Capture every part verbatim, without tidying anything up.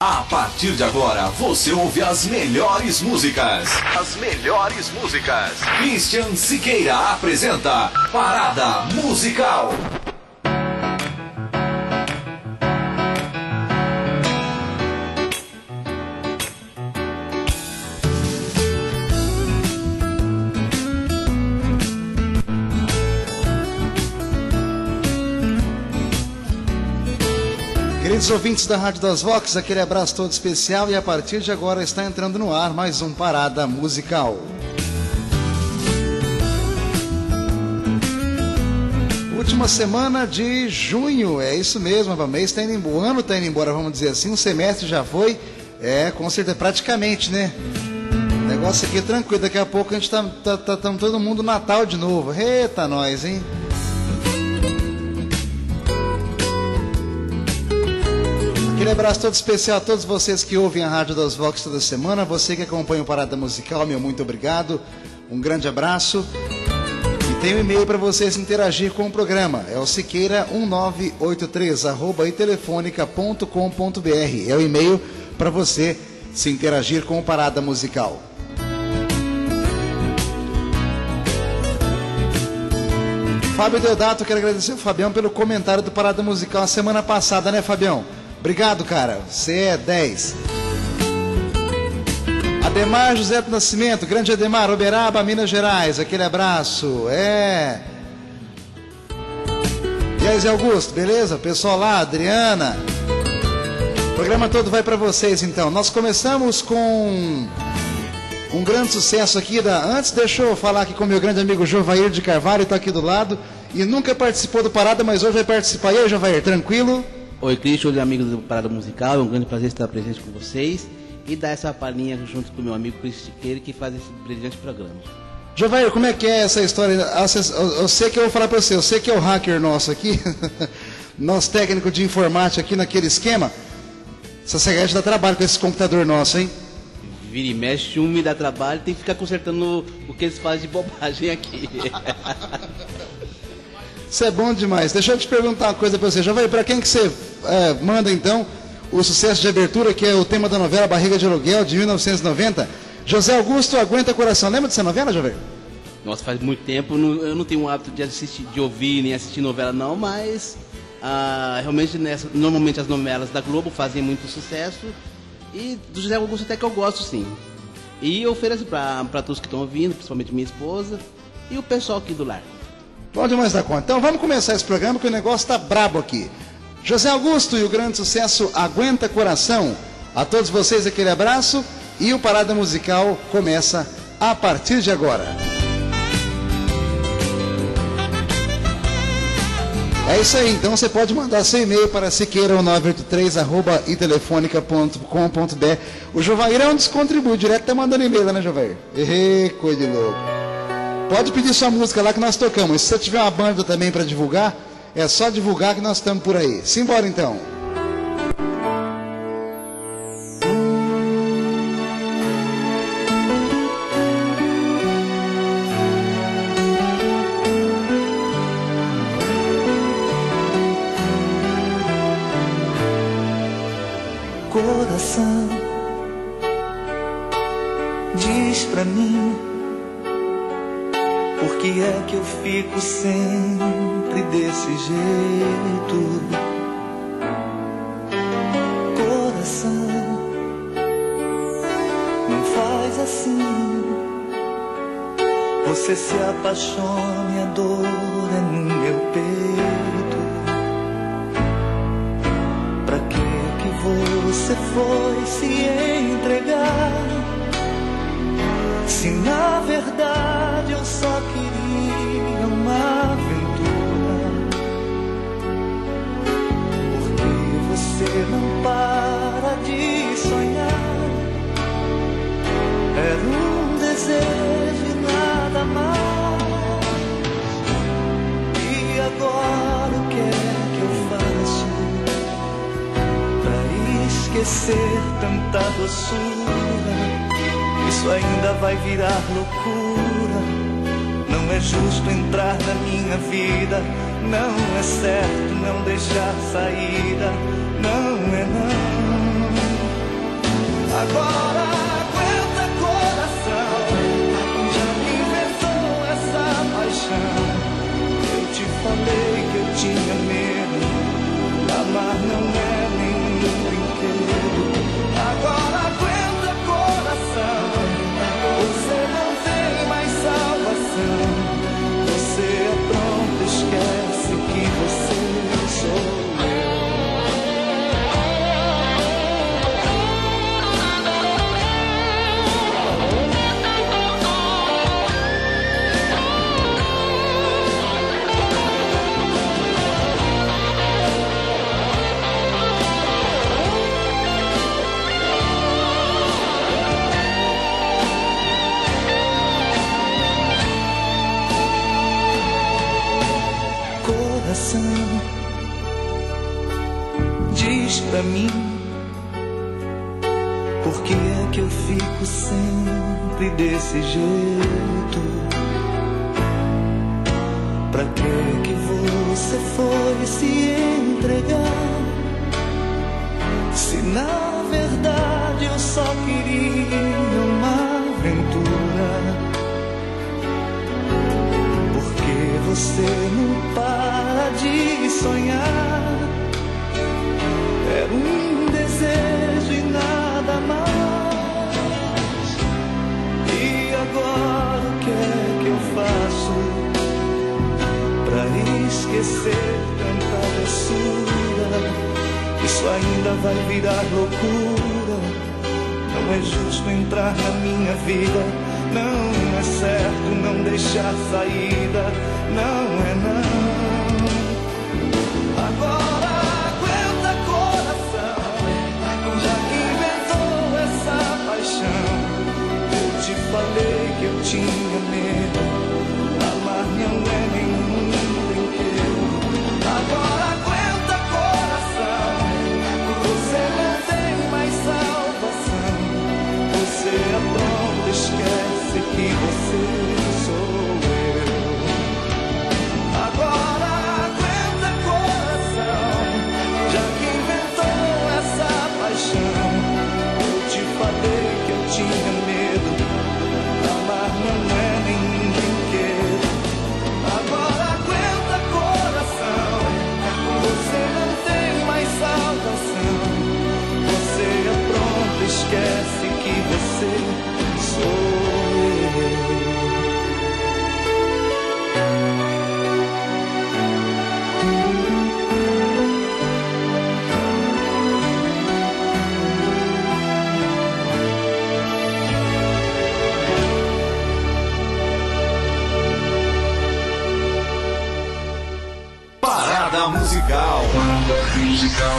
A partir de agora, você ouve as melhores músicas. As melhores músicas. Christian Siqueira apresenta Parada Musical. Queridos ouvintes da Rádio das Vox, aquele abraço todo especial e a partir de agora está entrando no ar mais um Parada Musical. Última semana de junho, é isso mesmo, o mês está indo embora, o ano está indo embora, vamos dizer assim, um semestre já foi, é, com certeza, praticamente, né? O negócio aqui é tranquilo, daqui a pouco a gente está tá, tá, tá, todo mundo no Natal de novo, eita nós, hein? Aquele abraço todo especial a todos vocês que ouvem a Rádio das Vox toda semana, você que acompanha o Parada Musical, meu muito obrigado, um grande abraço. E tem um e-mail para vocês interagir com o programa, é o siqueira um nove oito três arroba itelefonica ponto com ponto br, é o e-mail para você se interagir com o Parada Musical. Fábio Deodato, quero agradecer ao Fabião pelo comentário do Parada Musical a semana passada, né, Fabião? Obrigado, cara. Você é dez. Ademar José do Nascimento, grande Ademar, Uberaba, Minas Gerais. Aquele abraço. É. E aí, Zé Augusto, beleza? Pessoal lá, Adriana. O programa todo vai para vocês, então. Nós começamos com um grande sucesso aqui da... Antes, deixa eu falar aqui com o meu grande amigo Jovair de Carvalho, está aqui do lado. E nunca participou do Parada, mas hoje vai participar. E aí, Jovair, tranquilo? Oi, Cristian, oi, amigos do Parada Musical, é um grande prazer estar presente com vocês e dar essa palhinha junto com o meu amigo Cristian Siqueira, que faz esse brilhante programa. Jovair, como é que é essa história? Eu sei que eu vou falar para você, eu sei que é o hacker nosso aqui, nosso técnico de informática aqui naquele esquema. Essa Segete dá trabalho com esse computador nosso, hein? Vira e mexe, um me dá trabalho, tem que ficar consertando o que eles fazem de bobagem aqui. Isso é bom demais. Deixa eu te perguntar uma coisa para você. Jovair, para quem que você é, manda então o sucesso de abertura, que é o tema da novela Barriga de Aluguel, de mil novecentos e noventa? José Augusto, Aguenta Coração. Lembra dessa novela, Jovair? Nossa, faz muito tempo. Eu não tenho o hábito de assistir, de ouvir nem assistir novela não, mas ah, realmente nessa, normalmente as novelas da Globo fazem muito sucesso e do José Augusto até que eu gosto, sim. E eu ofereço para todos que estão ouvindo, principalmente minha esposa e o pessoal aqui do lar. Bom demais da conta. Então vamos começar esse programa que o negócio está brabo aqui. José Augusto e o grande sucesso Aguenta Coração. A todos vocês aquele abraço e o Parada Musical começa a partir de agora. É isso aí, então você pode mandar seu e-mail para siqueira um nove oito três arroba itelefonica ponto com ponto br. O Jovair é um descontribui, direto tá mandando e-mail lá, né, Jovair? Ê, coisa de louco. Pode pedir sua música lá que nós tocamos. Se você tiver uma banda também para divulgar, é só divulgar que nós estamos por aí. Simbora então. Coração, diz pra mim, por que é que eu fico sempre desse jeito? Coração, não faz assim. Você se apaixona e a dor é no meu peito. Pra que que você foi se entregar? Se na verdade eu só queria uma aventura, porque você não para de sonhar. Era um desejo e nada mais. E agora o que é que eu faço pra esquecer tanta doçura? Isso ainda vai virar loucura. Não é justo entrar na minha vida. Não é certo não deixar saída. Não é não. Por que é que eu fico sempre desse jeito? Pra que que você foi se entregar? Se na verdade eu só queria uma aventura. Por que você não para de sonhar? Era um desejo e nada mais. E agora o que é que eu faço pra esquecer tanta doçura? Isso ainda vai virar loucura. Não é justo entrar na minha vida. Não é certo não deixar saída. Não é não. Agora aguenta coração, já que inventou essa paixão. Eu te falei que eu tinha medo. Amar não é nenhum brinquedo. Agora aguenta coração, você não tem mais salvação. Você é pronto, esquece que você sou eu. Agora aguenta coração, já que inventou essa paixão. Eu te falei que eu tinha medo. Amar não é nenhum brinquedo. Agora aguenta coração, você não tem mais salvação. Você é pronto, esquece que você sou eu. Parada musical. Parada musical.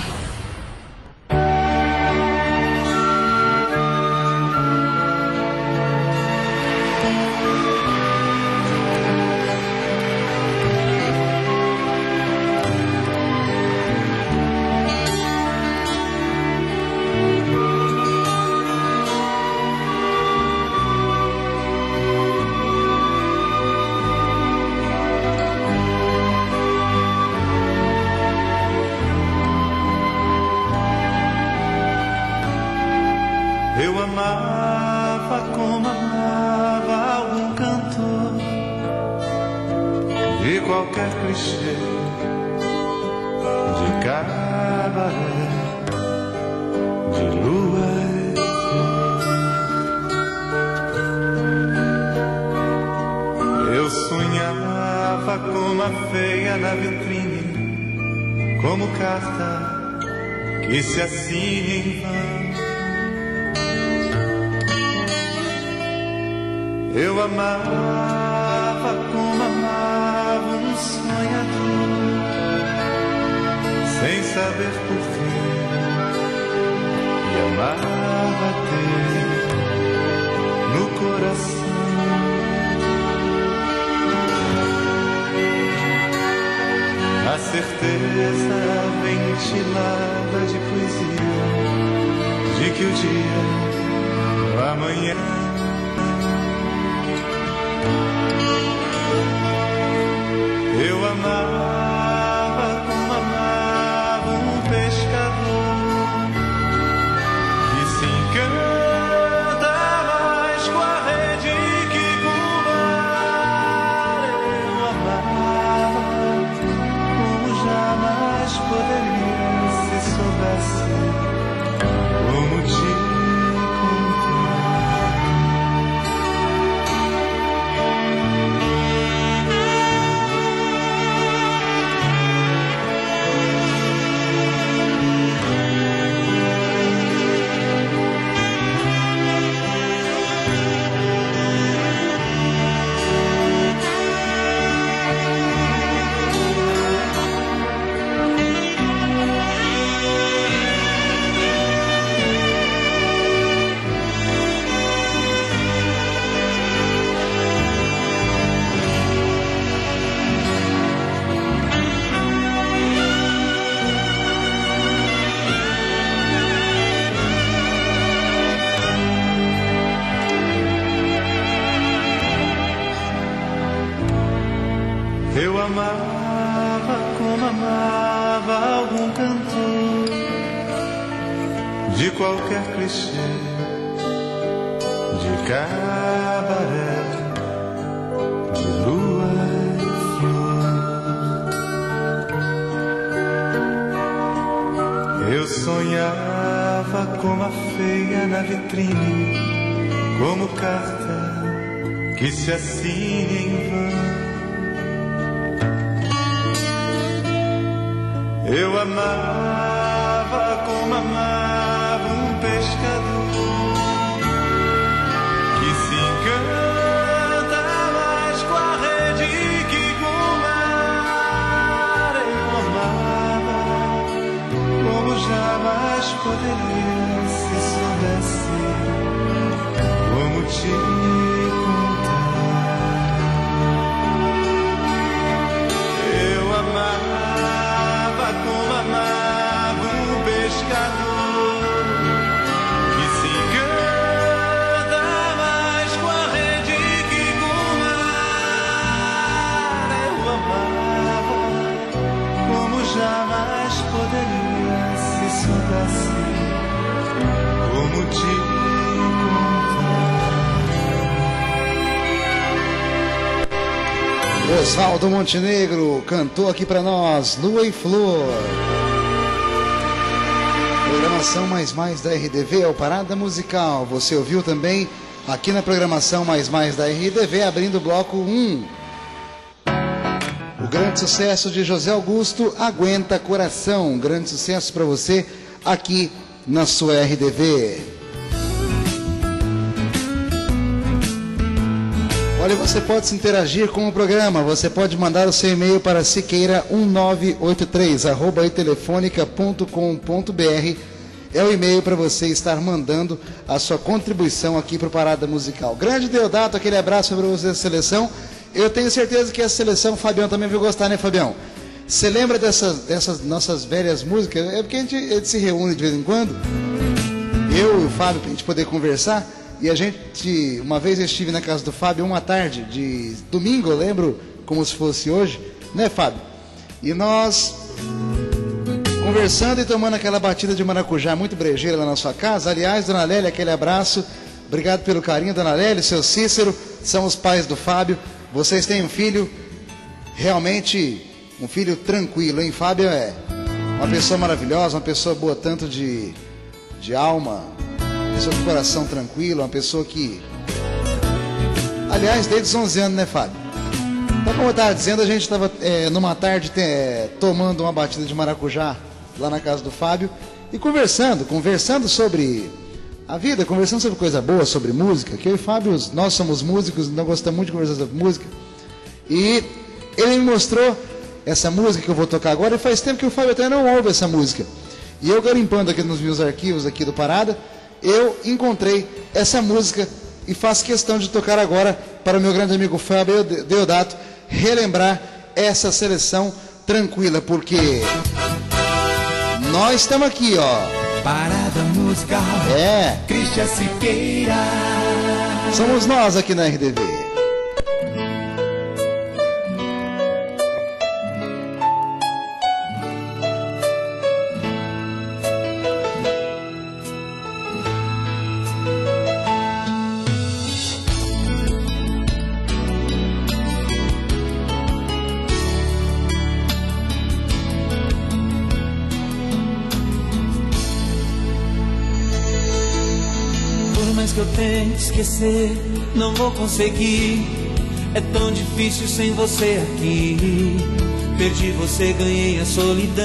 Eu amava como amava algum cantor de qualquer clichê de cabaré, de lua e flor. Eu sonhava como a feia na vitrine, como carta que se assina em vão. Eu amava como amava um sonhador, sem saber porquê, e amava ter no coração a certeza ventilada de poesia de que o dia, o amanhã, eu amava como amava um pescador que se encanta mais com a rede que com o mar. Eu amava como jamais poderia, se soubesse como te contar. de qualquer clichê, de cabaré, de lua e flor. Eu sonhava como a feia na vitrine, como carta que se assine em vão. Eu amava como amava um pescador que se encanta mais com a rede que com o mar. Eu amava como jamais poderia, se soubesse como te contar. Eu amava como amava um pescador que se encanta mais com a rede que com o mar. Eu amava como jamais poderia, se soubesse como te Oswaldo Montenegro cantou aqui pra nós, Lua e Flor. Programação Mais Mais da R D V é o Parada Musical. Você ouviu também aqui na programação Mais Mais da R D V, abrindo o bloco um. O grande sucesso de José Augusto, Aguenta Coração. Um grande sucesso pra você aqui na sua R D V. Olha, você pode se interagir com o programa, você pode mandar o seu e-mail para siqueira um nove oito três arroba itelefonica ponto com ponto br. É o e-mail para você estar mandando a sua contribuição aqui para o Parada Musical. Grande Deodato, aquele abraço para você da seleção. Eu tenho certeza que a seleção, o Fabião também vai gostar, né, Fabião? Você lembra dessas, dessas nossas velhas músicas? É porque a gente, a gente se reúne de vez em quando, eu e o Fábio, para a gente poder conversar. E a gente, uma vez eu estive na casa do Fábio, uma tarde de domingo, eu lembro como se fosse hoje, né, Fábio? E nós, conversando e tomando aquela batida de maracujá muito brejeira lá na sua casa. Aliás, dona Lélia, aquele abraço, obrigado pelo carinho, dona Lélia, seu Cícero, são os pais do Fábio. Vocês têm um filho, realmente, um filho tranquilo, hein? Fábio é uma pessoa maravilhosa, uma pessoa boa tanto de, de alma, uma pessoa com coração tranquilo, uma pessoa que... Aliás, desde os onze anos, né, Fábio? Então, como eu estava dizendo, a gente estava é, numa tarde é, tomando uma batida de maracujá lá na casa do Fábio e conversando, conversando sobre a vida, conversando sobre coisa boa, sobre música, que eu e o Fábio, nós somos músicos, nós gostamos muito de conversar sobre música. E ele me mostrou essa música que eu vou tocar agora, e faz tempo que o Fábio até não ouve essa música. E eu garimpando aqui nos meus arquivos aqui do Parada, eu encontrei essa música e faço questão de tocar agora para o meu grande amigo Fábio Deodato relembrar essa seleção tranquila, porque nós estamos aqui, ó. Parada Musical. É. Cristian Siqueira. Somos nós aqui na R D V. Que eu tento esquecer, não vou conseguir. É tão difícil sem você aqui. Perdi você, ganhei a solidão.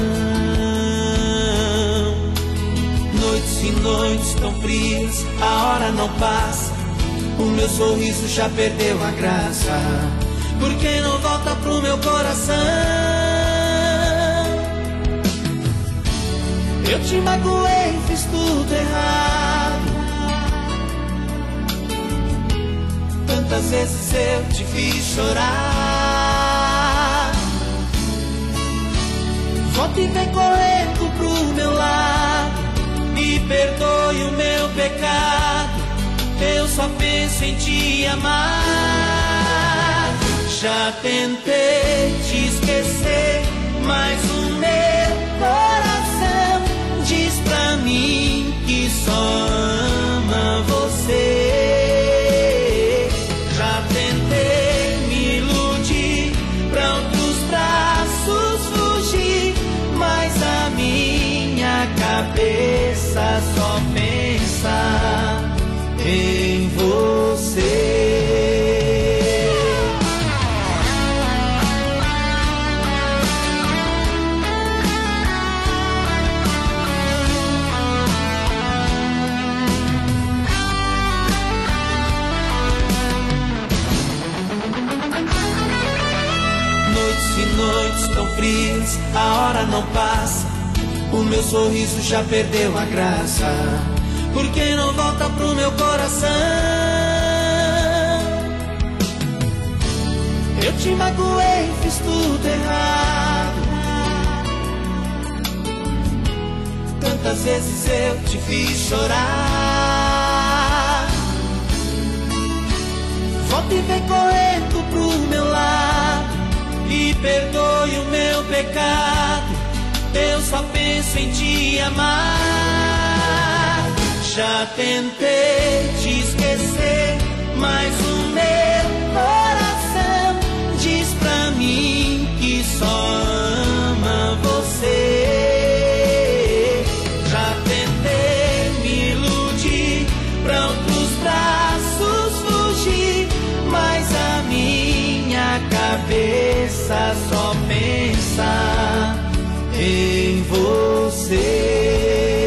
Noites e noites tão frias, a hora não passa. O meu sorriso já perdeu a graça. Por que não volta pro meu coração? Eu te magoei, fiz tudo errado. Tantas vezes eu te fiz chorar. Volte e vem correndo pro meu lado. Me perdoe o meu pecado. Eu só penso em te amar. Já tentei te esquecer, mas o meu coração diz pra mim dias, a hora não passa, o meu sorriso já perdeu a graça. Por que não volta pro meu coração? Eu te magoei, fiz tudo errado. Tantas vezes eu te fiz chorar. Volta e vem correndo pro meu lado e perdoe o meu pecado. Eu só penso em te amar. Já tentei te esquecer, mas o meu coração diz pra mim que só ama você. Já tentei me iludir, pra outros braços fugir, mas a minha cabeça só pensa em você.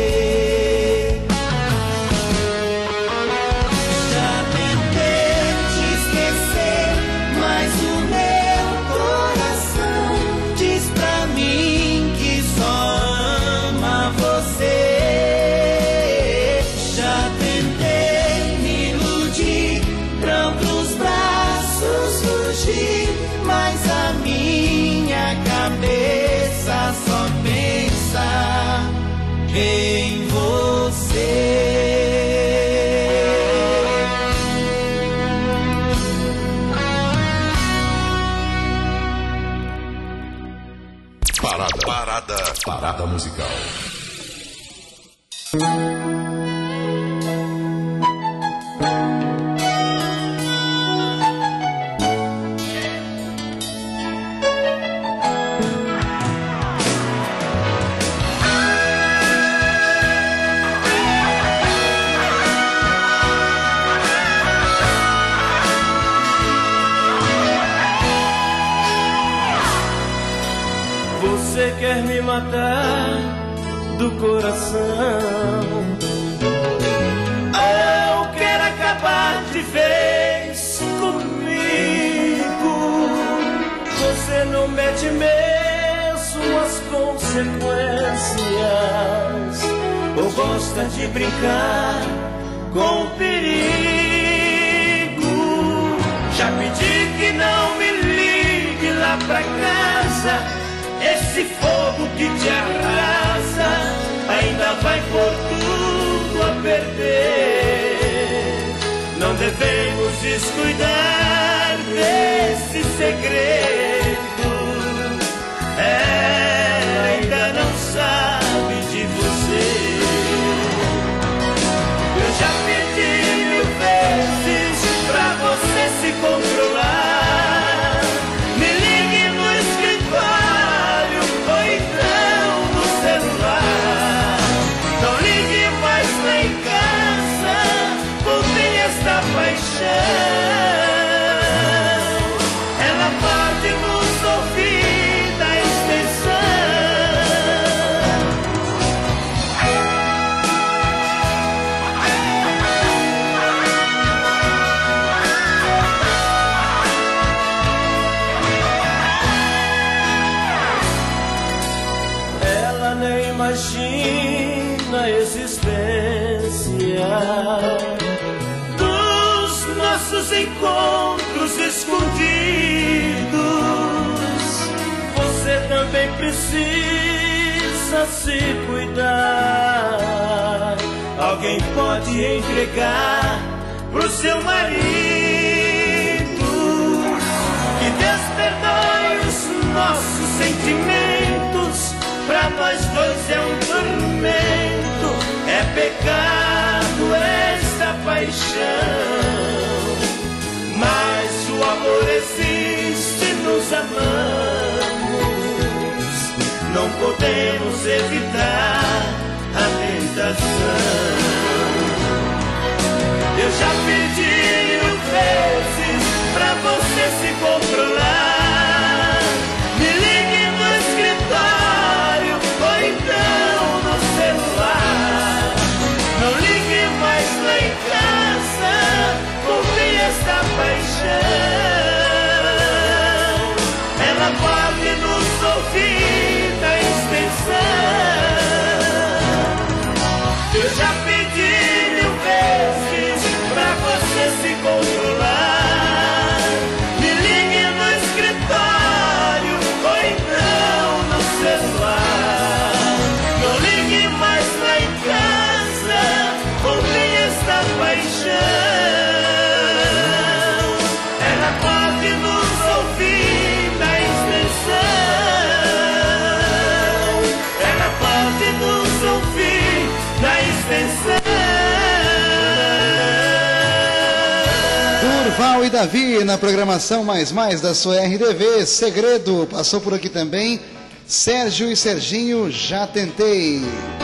Mas a minha cabeça só pensa em você. Parada, parada, parada musical. Você quer me matar do coração, ou quer acabar de vez comigo? Você não mede mesmo as consequências, ou gosta de brincar com o perigo? Já pedi que não me ligue lá pra casa. Esse fogo que te arrasa ainda vai por tudo a perder. Não devemos descuidar desse segredo. Ela ainda não sabe de você. Eu já pedi mil vezes pra você se controlar. Ela pode nos ouvir da extensão. Ela nem imagina a existência nossos encontros escondidos. Você também precisa se cuidar. Alguém pode entregar pro seu marido. Que Deus perdoe os nossos sentimentos. Pra nós dois é um tormento. É pecado esta paixão. Mas o amor existe, nos amamos. Não podemos evitar a tentação. Eu já pedi mil vezes pra você se controlar. Me ligue no escritório ou então no celular. Não ligue mais lá em casa. Esta paixão, ela pode nos ouvir Durval e Davi na programação Mais Mais da sua R D V. Segredo passou por aqui também. Sérgio e Serginho, Já Tentei.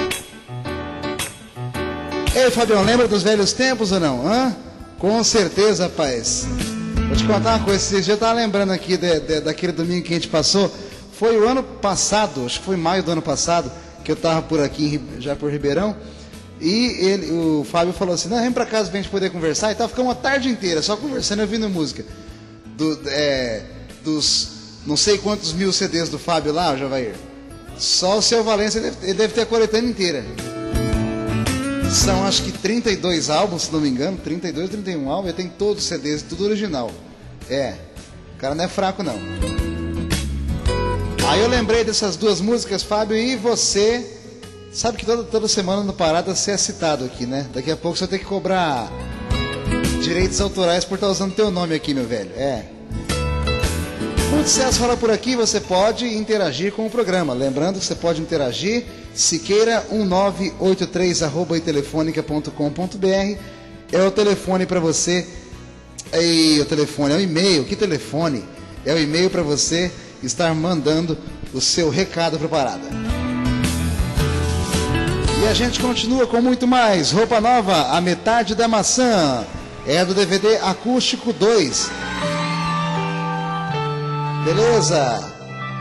Ei, Fabião, lembra dos velhos tempos ou não? Hã? Com certeza, rapaz. Vou te contar uma coisa, você já estava lembrando aqui de, de, daquele domingo que a gente passou. Foi o ano passado, acho que foi maio do ano passado, que eu estava por aqui, já por Ribeirão. E ele, o Fábio falou assim, não, vem pra casa pra gente poder conversar. E tal, ficamos uma tarde inteira só conversando e ouvindo música. Do, é, dos não sei quantos mil C Ds do Fábio lá, Javair. Só o seu Valença, ele deve, ele deve ter a coletânea inteira. São acho que trinta e dois álbuns, se não me engano. trinta e dois, trinta e um álbuns. Ele tem todos os C Ds, tudo original. É, o cara não é fraco não. Aí eu lembrei dessas duas músicas, Fábio, e você... Sabe que toda, toda semana no Parada você é citado aqui, né? Daqui a pouco você vai ter que cobrar direitos autorais por estar usando teu nome aqui, meu velho. É. Muito sucesso rola por aqui, você pode interagir com o programa. Lembrando que você pode interagir, siqueira um nove oito três arroba itelefônica ponto com ponto br é o telefone para você. É o telefone, é o e-mail. Que telefone? É o e-mail para você estar mandando o seu recado para a Parada. E a gente continua com muito mais. Roupa Nova, A Metade da Maçã. É do D V D Acústico dois. Beleza?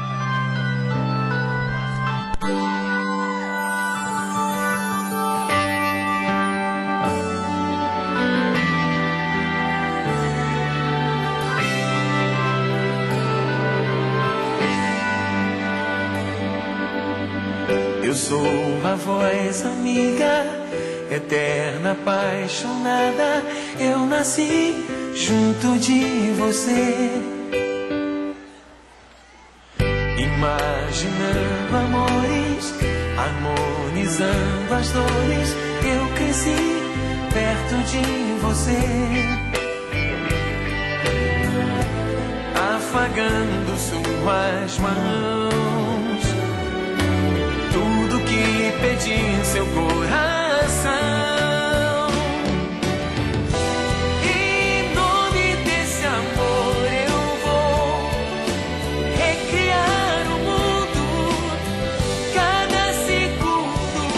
Eu sou a voz amiga, eterna apaixonada. Eu nasci junto de você, imaginando amores, harmonizando as dores. Eu cresci perto de você, afagando suas mãos. Tudo que pedi em seu coração. Em nome desse amor eu vou recriar o mundo, cada segundo.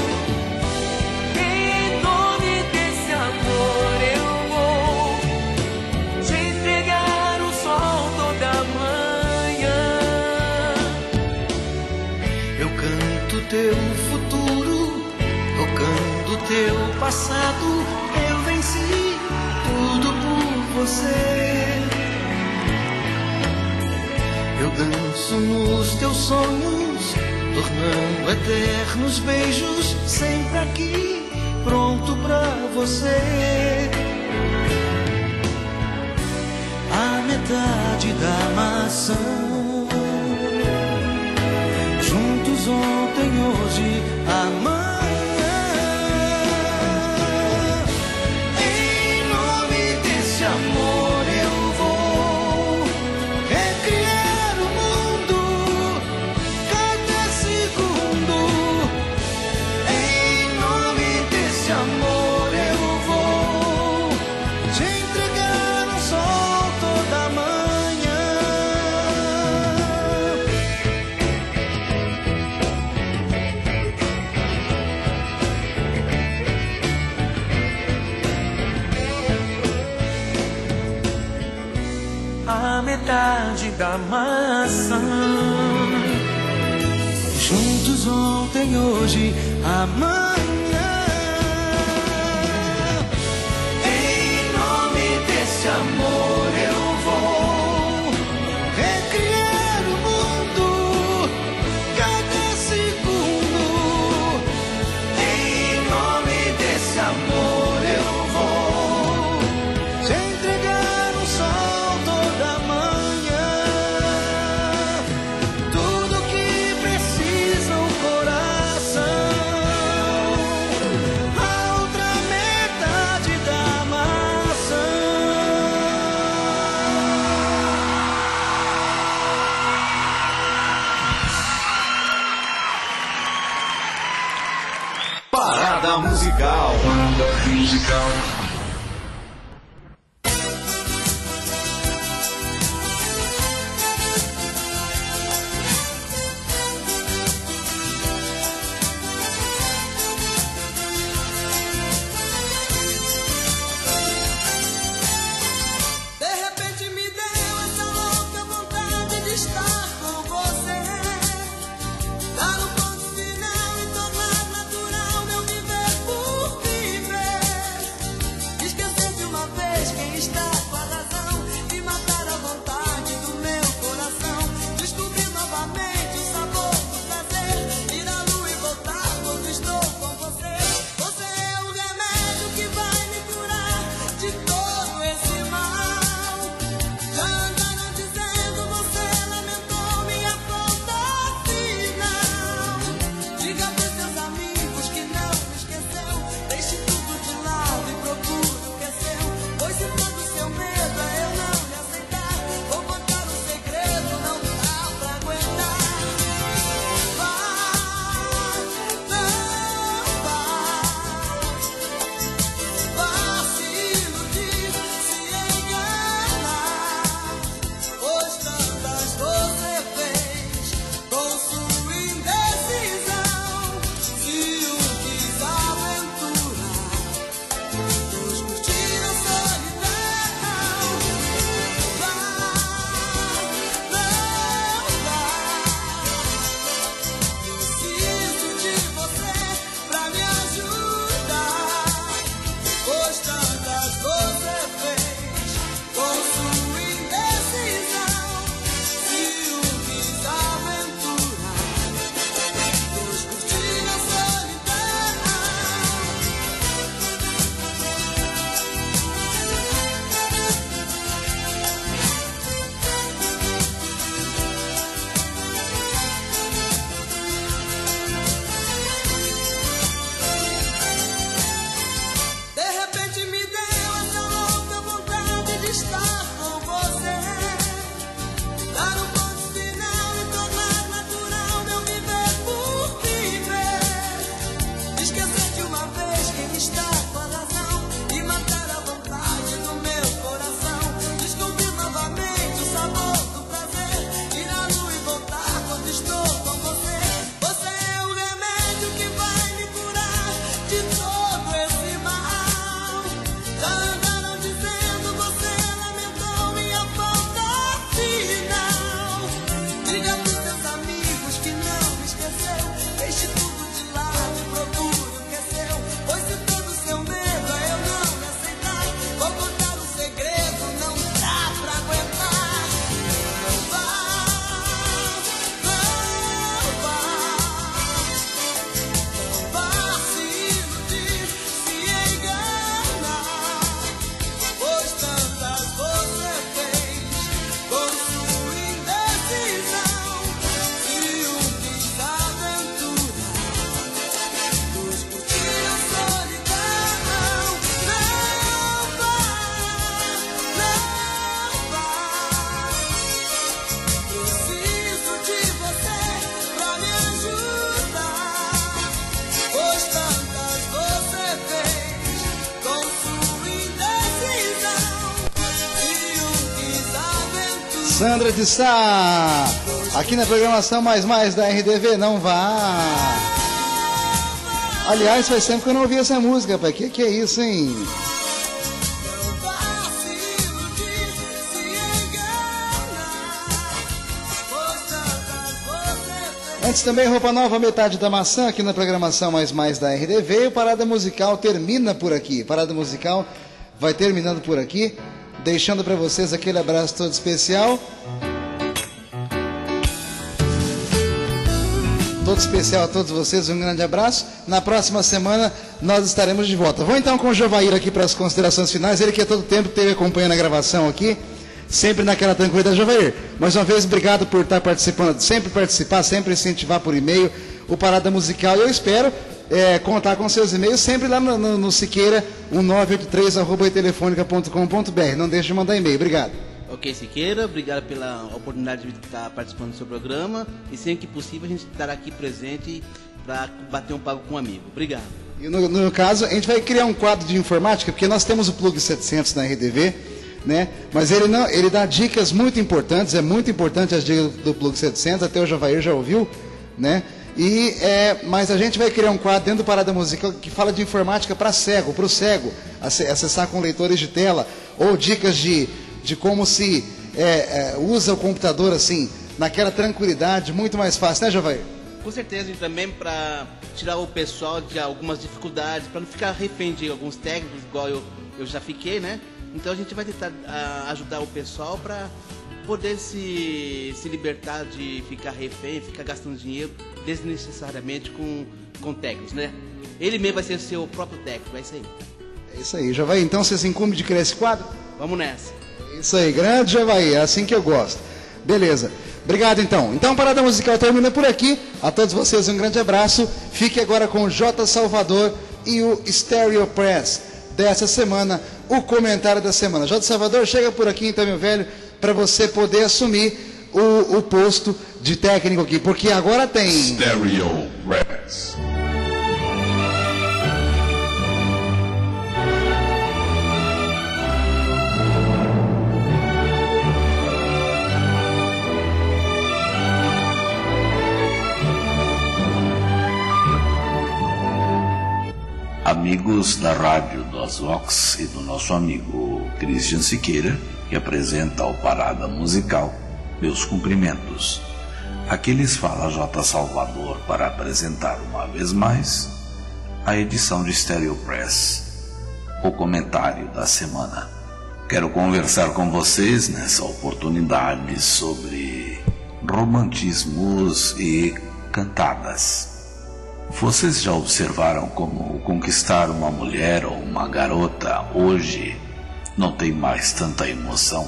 Em nome desse amor eu vou te entregar o sol toda manhã. Eu canto teu futuro, tocando teu passado. Eu venci tudo por você. Eu danço nos teus sonhos, tornando eternos beijos, sempre aqui, pronto pra você. A metade da maçã, juntos ontem, hoje, amanhã. Em nome desse amor eu vou recriar o mundo, cada segundo. Em nome desse amor eu vou te entregar um sol toda manhã. A metade da maçã, juntos ontem, hoje, amanhã. Em nome desse amor eu vou recriar o mundo, cada segundo. Em nome desse amor eu vou te entregar um sol toda manhã. Tudo que precisa o coração. Parada musical. Sandra de Sá, aqui na programação Mais Mais da R D V, não vá. Aliás, faz tempo que eu não ouvi essa música, pai. Que que é isso, hein? Antes também, Roupa Nova, Metade da Maçã, aqui na programação Mais Mais da R D V. E o Parada Musical termina por aqui. Parada Musical vai terminando por aqui, deixando para vocês aquele abraço todo especial. Todo especial a todos vocês, um grande abraço. Na próxima semana nós estaremos de volta. Vou então com o Jovair aqui para as considerações finais. Ele que a todo tempo esteve acompanhando a gravação aqui, sempre naquela tranquilidade. Jovair, mais uma vez, obrigado por estar participando, sempre participar, sempre incentivar por e-mail o Parada Musical. E eu espero é, contar com seus e-mails sempre lá no, no, no Siqueira, um nove oito três arroba telefônica ponto com ponto b r. Não deixe de mandar e-mail. Obrigado. Ok, Siqueira, obrigado pela oportunidade de estar participando do seu programa e sempre que possível a gente estará aqui presente para bater um papo com um amigo. Obrigado. E no, no caso, a gente vai criar um quadro de informática, porque nós temos o Plug setecentos na R D V, né? Mas ele, não, ele dá dicas muito importantes, é muito importante as dicas do Plug setecentos, até o Javair já ouviu, né? E, é, mas a gente vai criar um quadro dentro do Parada Musical que fala de informática para cego, para o cego, acessar com leitores de tela, ou dicas de, de como se é, é, usa o computador assim, naquela tranquilidade, muito mais fácil, né, Javair? Com certeza, e também para tirar o pessoal de algumas dificuldades, para não ficar refém de alguns técnicos, igual eu, eu já fiquei, né? Então a gente vai tentar a, ajudar o pessoal para poder se, se libertar de ficar refém, ficar gastando dinheiro desnecessariamente com, com técnicos, né? Ele mesmo vai ser o seu próprio técnico, é isso aí. É isso aí, Javair. Então você se incumbe de criar esse quadro? Vamos nessa. É isso aí, grande Javair, é assim que eu gosto. Beleza. Obrigado, então. Então, a Parada Musical termina por aqui. A todos vocês um grande abraço. Fique agora com o J. Salvador e o Stereo Press dessa semana, o comentário da semana. J. Salvador, chega por aqui, então, meu velho, para você poder assumir o, o posto de técnico aqui, porque agora tem... Stereo Press. Amigos da rádio dos Vox e do nosso amigo Christian Siqueira, que apresenta o Parada Musical, meus cumprimentos. Aqui lhes fala J. Salvador para apresentar uma vez mais a edição de Stereo Press, o comentário da semana. Quero conversar com vocês nessa oportunidade sobre romantismos e cantadas. Vocês já observaram como conquistar uma mulher ou uma garota hoje não tem mais tanta emoção?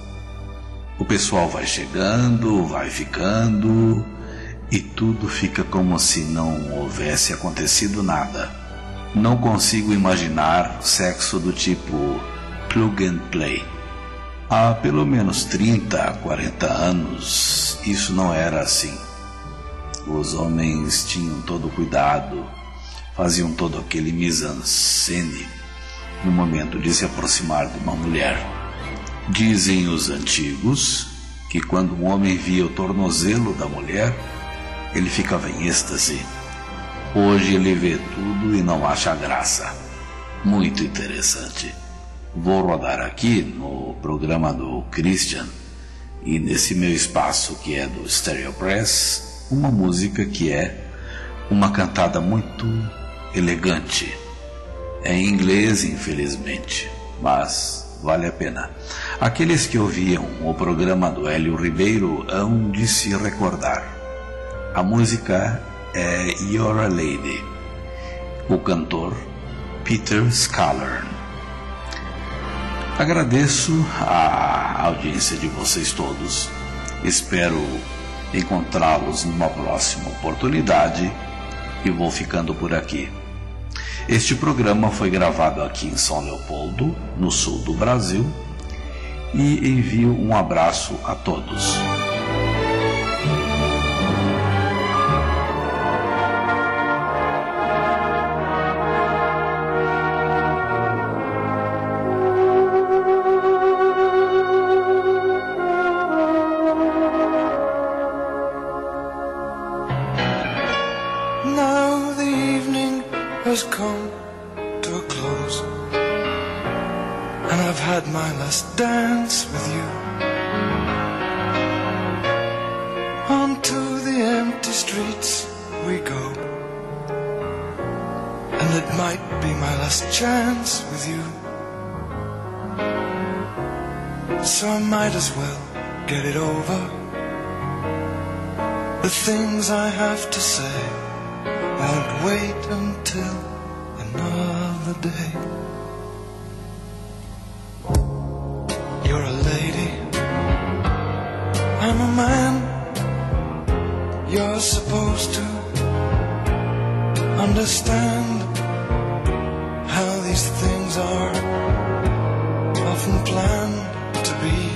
O pessoal vai chegando, vai ficando e tudo fica como se não houvesse acontecido nada. Não consigo imaginar sexo do tipo plug and play. Há pelo menos trinta, quarenta anos isso não era assim. Os homens tinham todo o cuidado, faziam todo aquele mise-en-scène no momento de se aproximar de uma mulher. Dizem os antigos que quando um homem via o tornozelo da mulher, ele ficava em êxtase. Hoje ele vê tudo e não acha graça. Muito interessante. Vou rodar aqui no programa do Christian e nesse meu espaço que é do Stereo Press, uma música que é uma cantada muito elegante. É em inglês, infelizmente, mas vale a pena. Aqueles que ouviam o programa do Hélio Ribeiro hão de se recordar. A música é You're a Lady. O cantor, Peter Scallern. Agradeço a audiência de vocês todos. Espero encontrá-los numa próxima oportunidade e vou ficando por aqui. Este programa foi gravado aqui em São Leopoldo, no sul do Brasil, e envio um abraço a todos. Has come to a close, and I've had my last dance with you. Onto the empty streets we go, and it might be my last chance with you. So I might as well get it over. The things I have to say won't wait until another day. You're a lady, I'm a man. You're supposed to understand how these things are often planned to be.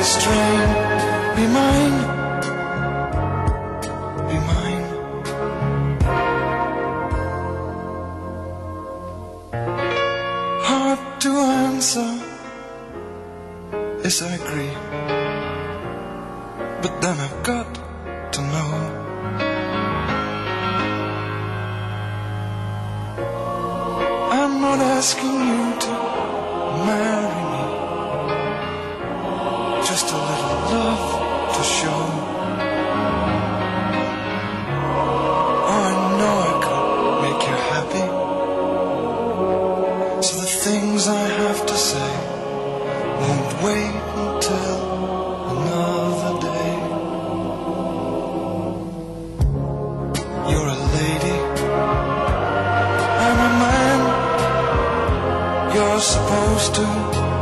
restraint. Be mine, be mine. Hard to answer, yes I agree, but then I've got to know. I'm not asking you to marry me, just a little love to show. Oh, I know I could make you happy, so the things I have to say won't wait until another day. You're a lady, I'm a man. You're supposed to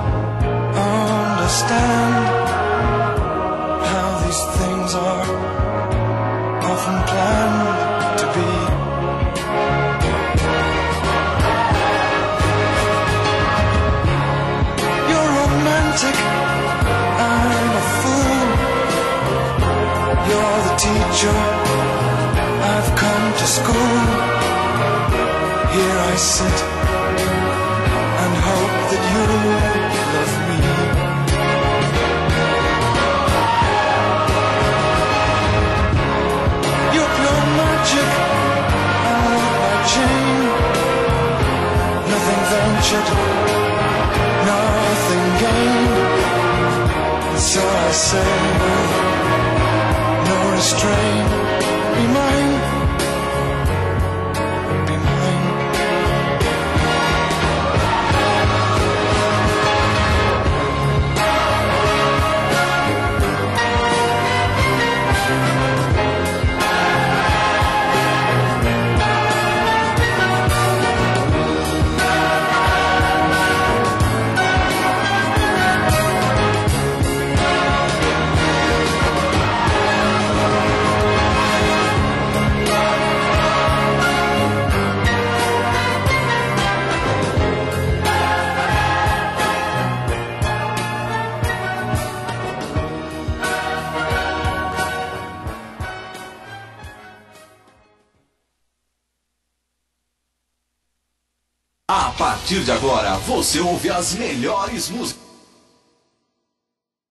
understand how these things are often planned to be. You're romantic, I'm a fool. You're the teacher, I've come to school. Here I sit and hope that you love me. You're pure magic, I'm with my chain. Nothing ventured, nothing gained. So I say, no restraint. Be mine, be mine. A partir de agora, você ouve as melhores músicas.